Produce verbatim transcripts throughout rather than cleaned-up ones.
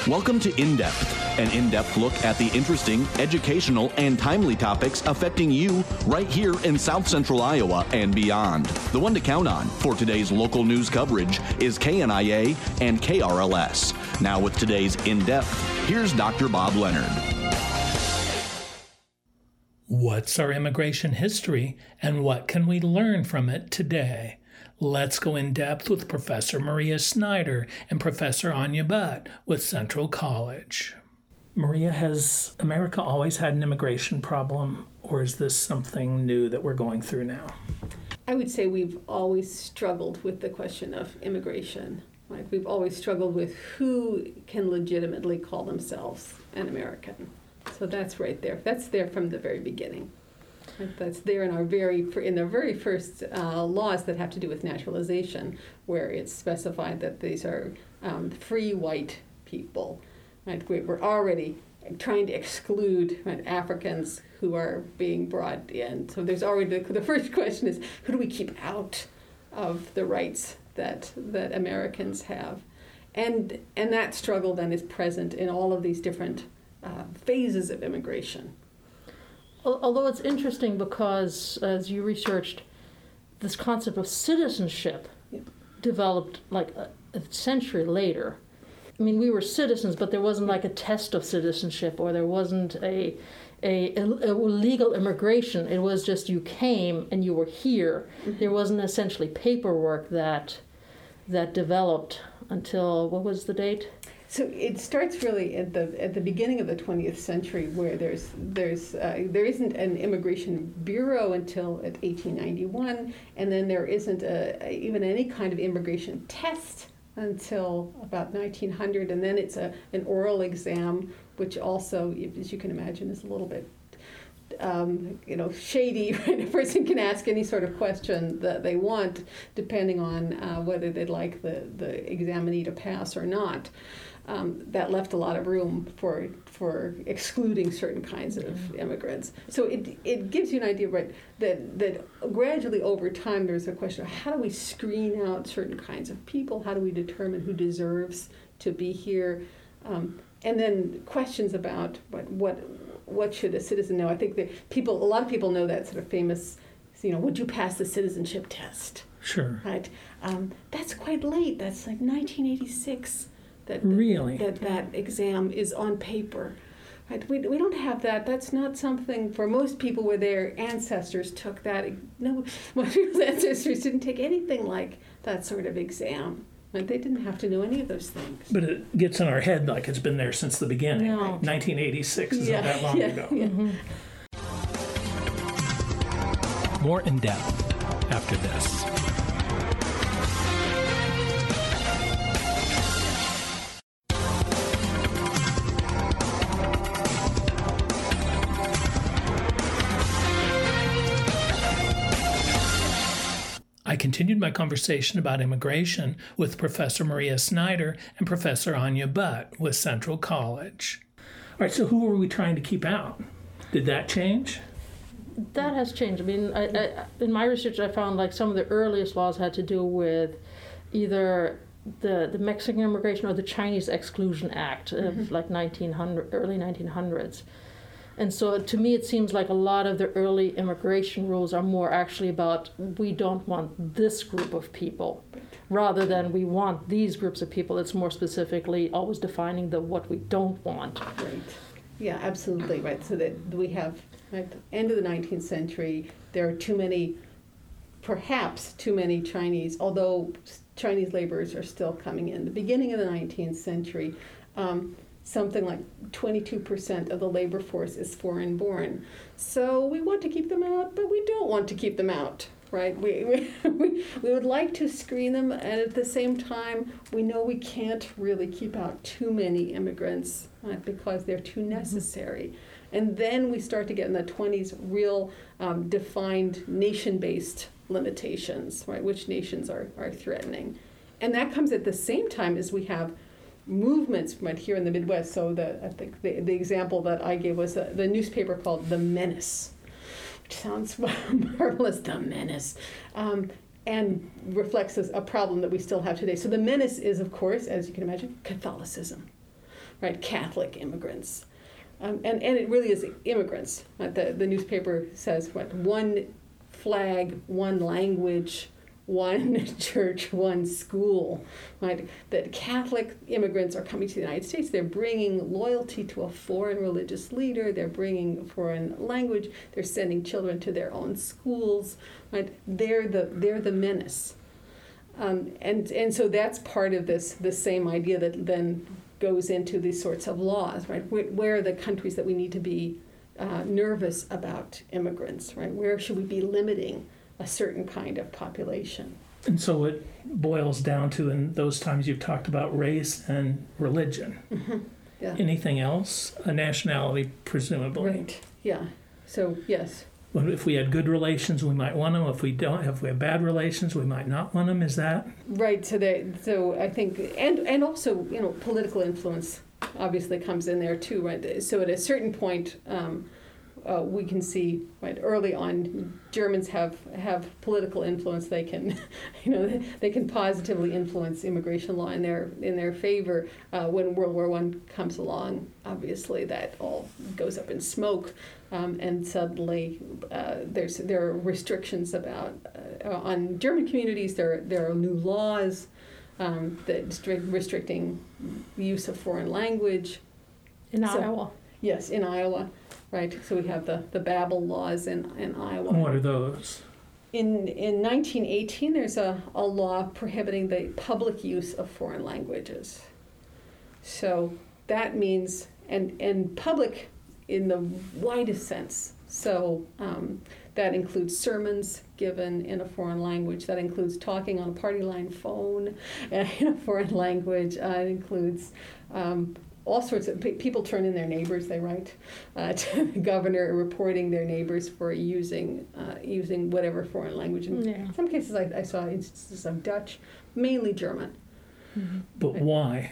Welcome to In Depth, an in-depth look at the interesting, educational, and timely topics affecting you right here in South Central Iowa and beyond. The one to count on for today's local news coverage is K N I A and K R L S. Now with today's In Depth, here's Doctor Bob Leonard. What's our immigration history and what can we learn from it today? Let's go in depth with Professor Maria Snyder and Professor Anya Butt with Central College. Maria, has America always had an immigration problem, or is this something new that we're going through now? I would say we've always struggled with the question of immigration. Right? We've always struggled with who can legitimately call themselves an American. So that's right there. That's there from the very beginning. That's there in our very in the very first uh, laws that have to do with naturalization, where it's specified that these are um, free white people. Right? We're already trying to exclude right, Africans who are being brought in. So there's already the, the first question is, who do we keep out of the rights that that Americans have, and and that struggle then is present in all of these different uh, phases of immigration. Although it's interesting because, as you researched, this concept of citizenship yeah. developed like a, a century later. I mean, we were citizens, but there wasn't like a test of citizenship, or there wasn't a, a, a legal immigration. It was just you came and you were here. Mm-hmm. There wasn't essentially paperwork that that developed until, what was the date? So it starts really at the at the beginning of the twentieth century, where there's there's uh, there isn't an immigration bureau until at eighteen ninety-one, and then there isn't a, a, even any kind of immigration test until about nineteen hundred, and then it's a an oral exam, which also, as you can imagine, is a little bit um, you know shady. Right? A person can ask any sort of question that they want, depending on uh, whether they'd like the the examinee to pass or not. Um, that left a lot of room for for excluding certain kinds of mm-hmm. immigrants. So it it gives you an idea, right, that that gradually over time there's a question of how do we screen out certain kinds of people? How do we determine who deserves to be here? Um, and then questions about what what what should a citizen know? I think that people, a lot of people know that sort of famous, you know, would you pass the citizenship test? Sure. Right. Um, that's quite late. That's like nineteen eighty-six. That, really? that that exam is on paper. Right? We, we don't have that. That's not something for most people where their ancestors took that. No, most people's ancestors didn't take anything like that sort of exam. Right? They didn't have to know any of those things. But it gets in our head like it's been there since the beginning. No. Right? nineteen eighty-six isn't yeah, that long yeah, ago. Yeah. Mm-hmm. More in depth after this. I continued my conversation about immigration with Professor Maria Snyder and Professor Anya Butt with Central College. All right, so who were we trying to keep out? Did that change? That has changed. I mean, I, I, in my research, I found like some of the earliest laws had to do with either the the Mexican Immigration or the Chinese Exclusion Act of mm-hmm. like nineteen hundred, early nineteen hundreds. And so to me, it seems like a lot of the early immigration rules are more actually about we don't want this group of people rather than we want these groups of people. It's more specifically always defining the what we don't want. Right. Yeah, absolutely right. So that we have, at the end of the nineteenth century, there are too many, perhaps too many Chinese, although Chinese laborers are still coming in. The beginning of the nineteenth century, um, something like twenty-two percent of the labor force is foreign-born. So we want to keep them out, but we don't want to keep them out, right? We, we, we, we would like to screen them, and at the same time, we know we can't really keep out too many immigrants right, because they're too necessary. Mm-hmm. And then we start to get in the twenties real um, defined nation-based limitations, right? Which nations are, are threatening. And that comes at the same time as we have movements right here in the Midwest. So the I think the, the example that I gave was uh, the newspaper called The Menace, which sounds marvelous, The Menace, um, and reflects a problem that we still have today. So The Menace is, of course, as you can imagine, Catholicism. right? Catholic immigrants. Um, and, and it really is immigrants. Uh, the, the newspaper says, what, one flag, one language, one church, one school, right? That Catholic immigrants are coming to the United States. They're bringing loyalty to a foreign religious leader. They're bringing foreign language. They're sending children to their own schools, right? They're the they're the menace, um, and and so that's part of this the same idea that then goes into these sorts of laws, right? Where, where are the countries that we need to be uh, nervous about immigrants, right? Where should we be limiting a certain kind of population? And so it boils down to, in those times you've talked about race and religion. Mm-hmm. Yeah. Anything else? A nationality, presumably. Right. Yeah. So yes. Well, if we had good relations, we might want them. If we don't, if we have bad relations, we might not want them. Is that right? So they, so I think, and and also, you know, political influence obviously comes in there too, right? So at a certain point, um, uh, we can see, right, early on, Germans have have political influence. They can, you know, they, they can positively influence immigration law in their in their favor. Uh, when World War One comes along, obviously that all goes up in smoke, um, and suddenly uh, there's there are restrictions about uh, on German communities. There there are new laws um, that strict, restricting the use of foreign language. In So- Iowa. Yes, in Iowa, right. So we have the, the Babel laws in, in Iowa. what are those? In in nineteen eighteen, there's a, a law prohibiting the public use of foreign languages. So that means, and, and public in the widest sense. So um, that includes sermons given in a foreign language. That includes talking on a party line phone in a foreign language. Uh, it includes um, all sorts of pe- people turn in their neighbors. They write uh, to the governor reporting their neighbors for using uh, using whatever foreign language. In Yeah. some cases, I, I saw instances of Dutch, mainly German. But why?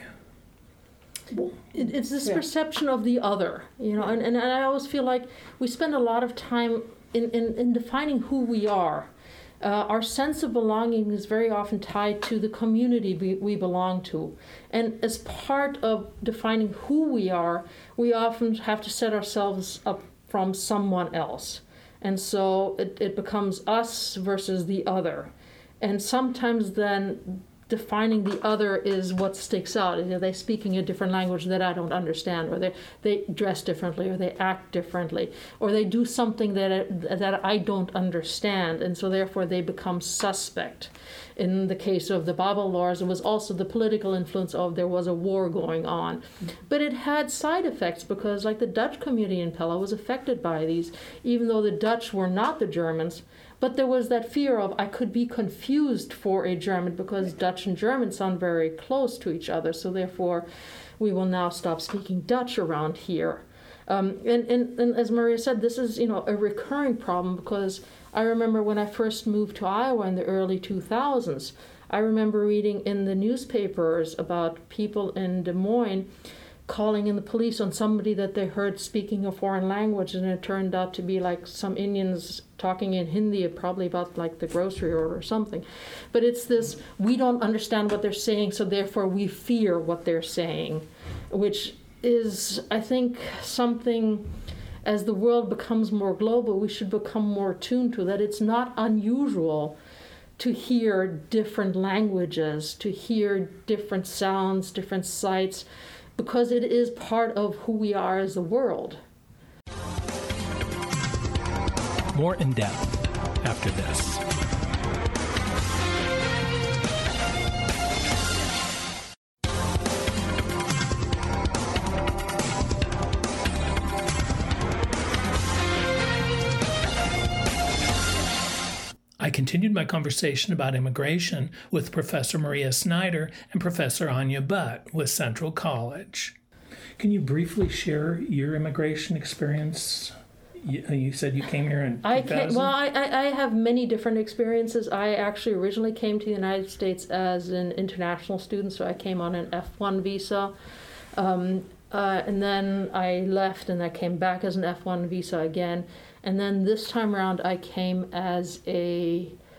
It, it's this Yeah. perception of the other, you know, and, and I always feel like we spend a lot of time in, in, in defining who we are. Uh, our sense of belonging is very often tied to the community we, we belong to. And as part of defining who we are, we often have to set ourselves up from someone else. And so it, it becomes us versus the other. And sometimes then defining the other is what sticks out. Are they speaking a different language that I don't understand, or they, they dress differently, or they act differently, or they do something that I, that I don't understand, and so therefore they become suspect. In the case of the Babel laws, it was also the political influence of there was a war going on. But it had side effects because, like, the Dutch community in Pella was affected by these, even though the Dutch were not the Germans. But there was that fear of I could be confused for a German because Dutch and German sound very close to each other. So therefore, we will now stop speaking Dutch around here. Um, and, and, and as Maria said, this is, you know, a recurring problem because I remember when I first moved to Iowa in the early two thousands, I remember reading in the newspapers about people in Des Moines calling in the police on somebody that they heard speaking a foreign language, and it turned out to be like some Indians talking in Hindi, probably about like the grocery order or something. But it's this, we don't understand what they're saying, so therefore we fear what they're saying, which is, I think, something, as the world becomes more global, we should become more attuned to, that it's not unusual to hear different languages, to hear different sounds, different sights, because it is part of who we are as a world. More in depth after this. I continued my conversation about immigration with Professor Maria Snyder and Professor Anya Butt with Central College. Can you briefly share your immigration experience? You, you said you came here in I two thousand? came, well, I, I have many different experiences. I actually originally came to the United States as an international student, so I came on an F one visa. Um, uh, and then I left and I came back as an F one visa again. And then this time around, I came as a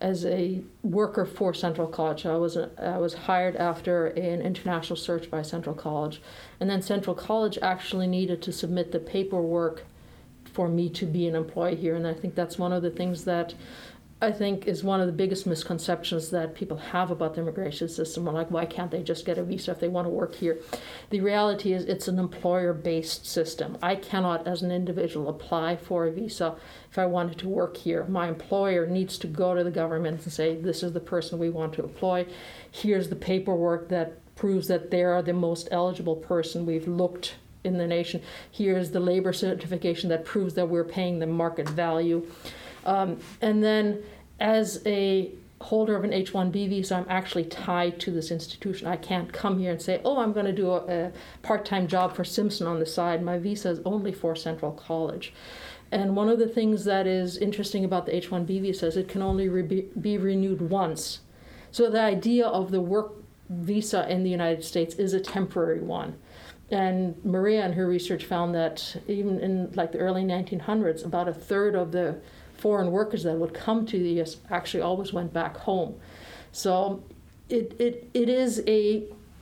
as a worker for Central College. I was I was hired after an international search by Central College, and then Central College actually needed to submit the paperwork for me to be an employee here. And I think that's one of the things that I think is one of the biggest misconceptions that people have about the immigration system. Like, why can't they just get a visa if they want to work here? The reality is it's an employer-based system. I cannot, as an individual, apply for a visa if I wanted to work here. My employer needs to go to the government and say, this is the person we want to employ. Here's the paperwork that proves that they are the most eligible person. We've looked in the nation. Here's the labor certification that proves that we're paying them market value. Um, and then as a holder of an H one B visa, I'm actually tied to this institution. I can't come here and say, oh, I'm going to do a, a part-time job for Simpson on the side. My visa is only for Central College. And one of the things that is interesting about the H one B visa is it can only re- be renewed once. So the idea of the work visa in the United States is a temporary one. And Maria in her research found that even in like the early nineteen hundreds, about a third of the foreign workers that would come to the U S actually always went back home. So it it it is a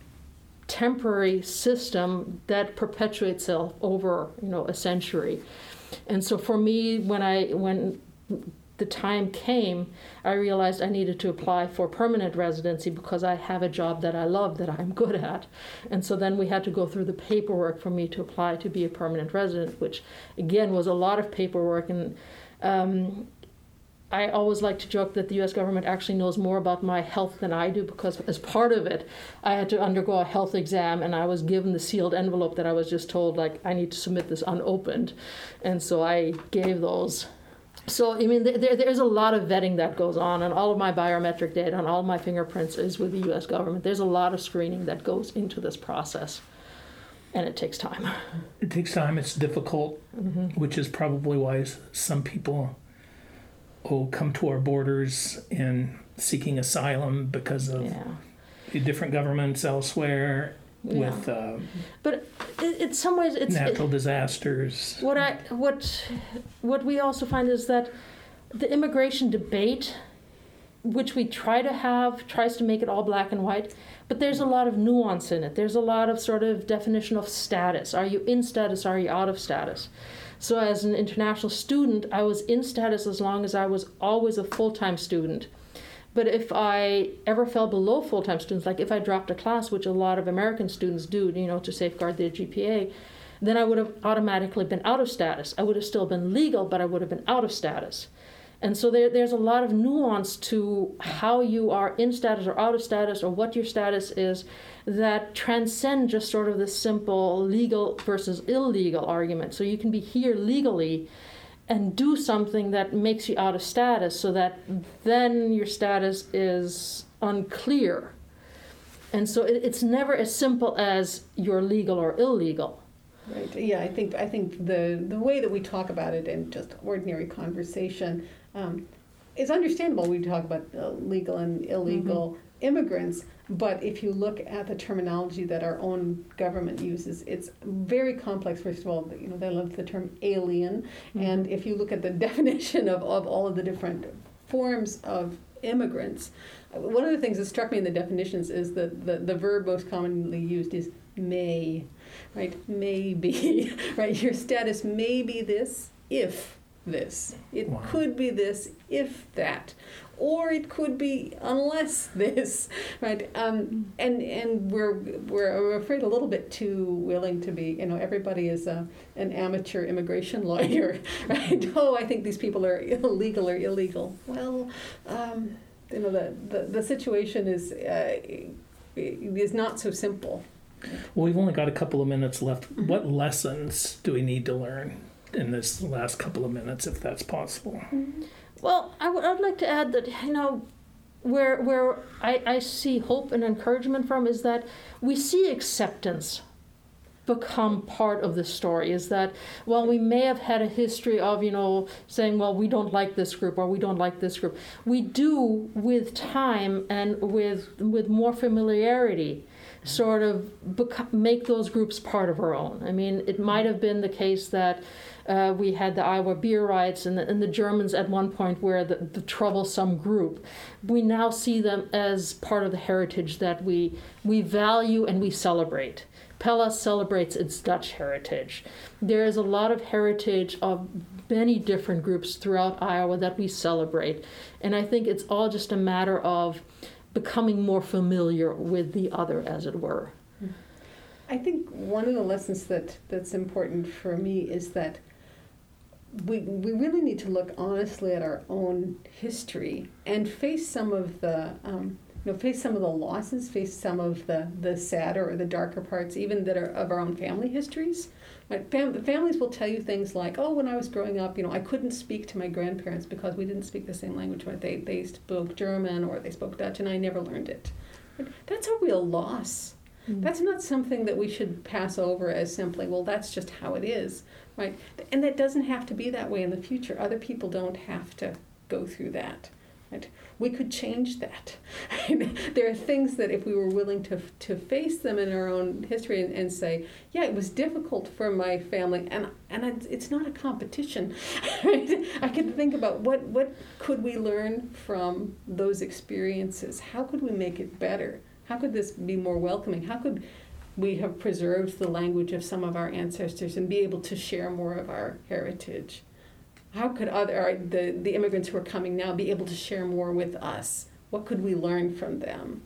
temporary system that perpetuates itself over, you know, a century. And so for me, when I when the time came, I realized I needed to apply for permanent residency because I have a job that I love, that I'm good at. And so then we had to go through the paperwork for me to apply to be a permanent resident, which again was a lot of paperwork. And um, I always like to joke that the U S government actually knows more about my health than I do, because as part of it, I had to undergo a health exam, and I was given the sealed envelope that I was just told, like, I need to submit this unopened. And so I gave those. So, I mean, there, there's a lot of vetting that goes on, and all of my biometric data and all of my fingerprints is with the U S government. There's a lot of screening that goes into this process, and it takes time. It takes time. It's difficult, mm-hmm. which is probably why some people oh, come to our borders in seeking asylum because of yeah. different governments elsewhere. Yeah. With uh, but in, in some ways it's natural it, disasters. What I what what we also find is that the immigration debate, which we try to have, tries to make it all black and white, but there's a lot of nuance in it. There's a lot of sort of definition of status. Are you in status? Are you out of status? So as an international student, I was in status as long as I was always a full-time student. But if I ever fell below full-time students, like if I dropped a class, which a lot of American students do, you know, to safeguard their G P A, then I would have automatically been out of status. I would have still been legal, but I would have been out of status. And so there, there's a lot of nuance to how you are in status or out of status, or what your status is, that transcend just sort of this simple legal versus illegal argument. So you can be here legally and do something that makes you out of status, so that then your status is unclear. And so it, it's never as simple as you're legal or illegal. Right. Yeah, I think I think the the way that we talk about it in just ordinary conversation um, is understandable. We talk about uh, legal and illegal mm-hmm. immigrants, but if you look at the terminology that our own government uses, it's very complex. First of all, you know, they love the term alien, mm-hmm. and if you look at the definition of, of all of the different forms of immigrants, one of the things that struck me in the definitions is that the, the verb most commonly used is may, right? Maybe, right? Your status may be this if this. It wow. could be this if that. Or it could be unless this, right? Um, and and we're we're afraid a little bit too willing to be. You know, everybody is a, an amateur immigration lawyer, right? Oh, I think these people are illegal or illegal. Well, um, you know, the, the, the situation is uh, is not so simple. Well, we've only got a couple of minutes left. Mm-hmm. What lessons do we need to learn in this last couple of minutes, if that's possible? Mm-hmm. Well, I would I'd like to add that, you know, where where I, I see hope and encouragement from is that we see acceptance become part of the story. Is that while we may have had a history of, you know, saying, well, we don't like this group or we don't like this group, we do with time and with with more familiarity sort of beco- make those groups part of our own. I mean, it might have been the case that uh, we had the Iowa beer riots and the, and the Germans at one point were the, the troublesome group. We now see them as part of the heritage that we we value and we celebrate. Pella celebrates its Dutch heritage. There is a lot of heritage of many different groups throughout Iowa that we celebrate. And I think it's all just a matter of becoming more familiar with the other, as it were. I think one of the lessons that, that's important for me is that we we really need to look honestly at our own history and face some of the um, you know face some of the losses, face some of the, the sadder or the darker parts, even that are of our own family histories. Right? Fam- families will tell you things like, "Oh, when I was growing up, you know, I couldn't speak to my grandparents because we didn't speak the same language. Right? They they spoke German or they spoke Dutch, and I never learned it." Right? That's a real loss. Mm-hmm. That's not something that we should pass over as simply, well, that's just how it is, right? And that doesn't have to be that way in the future. Other people don't have to go through that, right? We could change that. There are things that if we were willing to to face them in our own history and, and say, yeah, it was difficult for my family, and and it's not a competition, right? I can think about what, what could we learn from those experiences? How could we make it better? How could this be more welcoming? How could we have preserved the language of some of our ancestors and be able to share more of our heritage? How could other the, the immigrants who are coming now be able to share more with us? What could we learn from them?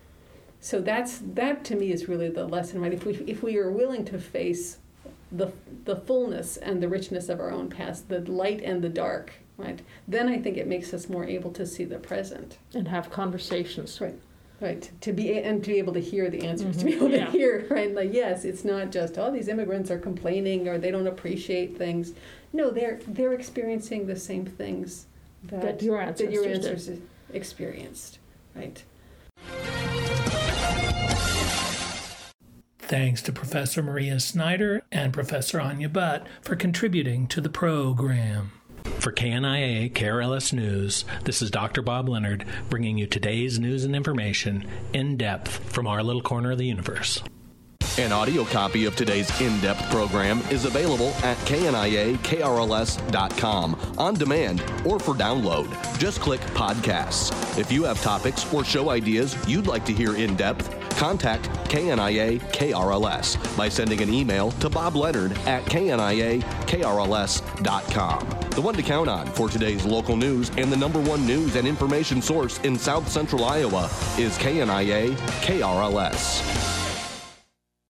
So that's that to me is really the lesson, right? If we if we are willing to face the the fullness and the richness of our own past, the light and the dark, right? Then I think it makes us more able to see the present and have conversations. Right. Right, to be and to be able to hear the answers, mm-hmm. to be able yeah. to hear, right? Like, yes, it's not just, oh, these immigrants are complaining or they don't appreciate things. No, they're they're experiencing the same things that, that your ancestors, that your ancestors experienced, right? Thanks to Professor Maria Snyder and Professor Anya Butt for contributing to the program. For K N I A K R L S News, this is Doctor Bob Leonard bringing you today's news and information in depth from our little corner of the universe. An audio copy of today's in-depth program is available at K N I A K R L S dot com on demand or for download. Just click Podcasts. If you have topics or show ideas you'd like to hear in depth, contact K N I A K R L S by sending an email to Bob Leonard at K N I A K R L S dot com. The one to count on for today's local news and the number one news and information source in South Central Iowa is K N I A K R L S.